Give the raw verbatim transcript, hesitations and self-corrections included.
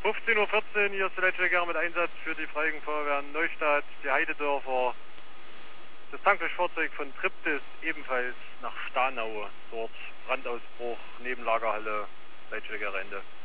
fünfzehn Uhr vierzehn, hier ist der Leitstelle mit Einsatz für die Freiwilligen Feuerwehren Neustadt, die Heidedörfer. Das Tankwagenfahrzeug von Triptis ebenfalls nach Stanau. Dort Brandausbruch, Nebenlagerhalle, Leitstelle Ende.